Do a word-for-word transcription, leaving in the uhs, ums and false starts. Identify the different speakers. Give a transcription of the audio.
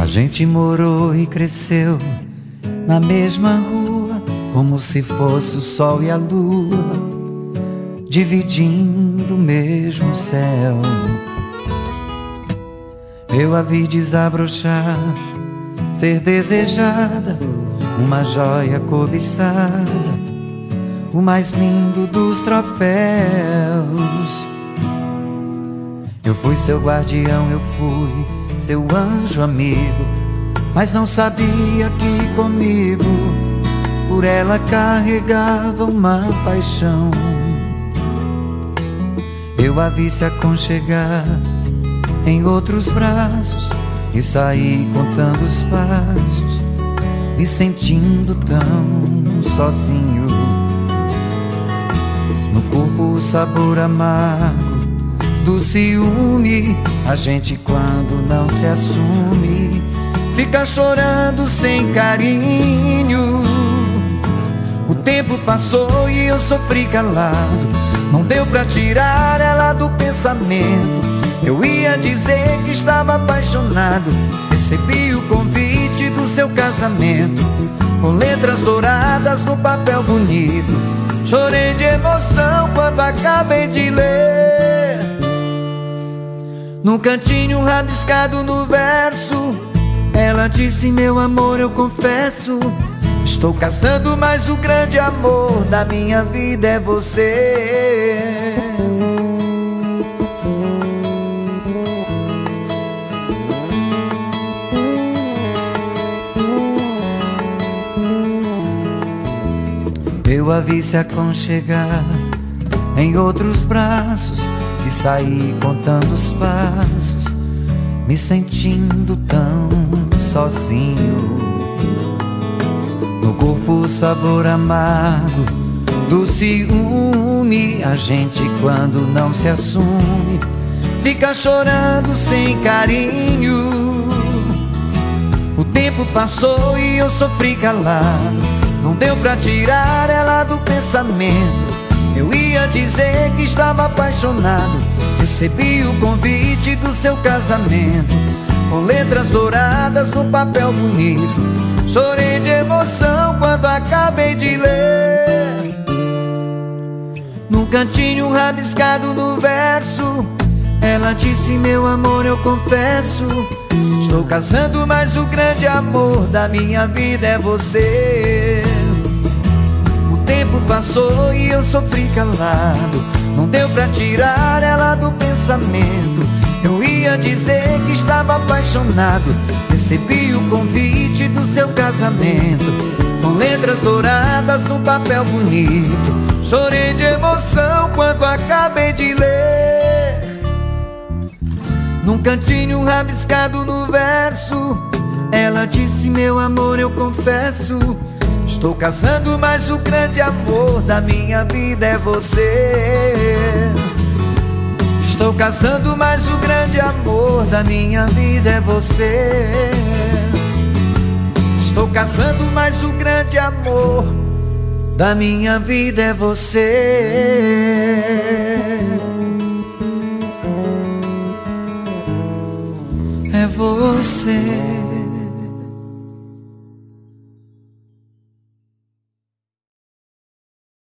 Speaker 1: A gente morou e cresceu na mesma rua, como se fosse o sol e a lua, dividindo o mesmo céu. Eu a vi desabrochar, ser desejada, uma joia cobiçada, o mais lindo dos troféus. Eu fui seu guardião, eu fui seu anjo amigo, mas não sabia que comigo por ela carregava uma paixão. Eu a vi se aconchegar em outros braços e saí contando os passos, me sentindo tão sozinho. No corpo o sabor amargo do ciúme, a gente quando não se assume fica chorando sem carinho. O tempo passou e eu sofri calado, não deu pra tirar ela do pensamento. Eu ia dizer que estava apaixonado, recebi o convite do seu casamento, com letras douradas no papel bonito. Chorei de emoção quando acabei de ler. Num cantinho rabiscado no verso, ela disse: meu amor, eu confesso, estou caçando, mas o grande amor da minha vida é você. Eu a vi se aconchegar em outros braços e saí contando os passos, me sentindo tão sozinho. No corpo o sabor amargo do ciúme, a gente quando não se assume fica chorando sem carinho. O tempo passou e eu sofri calado, não deu pra tirar ela do pensamento. Eu ia dizer que estava apaixonado, recebi o convite do seu casamento, com letras douradas no papel bonito. Chorei de emoção quando acabei de ler. Num cantinho rabiscado no verso, ela disse: meu amor, eu confesso, estou casando, mas o grande amor da minha vida é você. O tempo passou e eu sofri calado, não deu pra tirar ela do pensamento. Eu ia dizer que estava apaixonado, recebi o convite do seu casamento, com letras douradas no papel bonito. Chorei de emoção quando acabei de ler. Num cantinho rabiscado no verso, ela disse: meu amor, eu confesso, estou casando, mas o grande amor da minha vida é você. Estou casando, mas o grande amor da minha vida é você. Estou casando, mas o grande amor da minha vida é você. É você.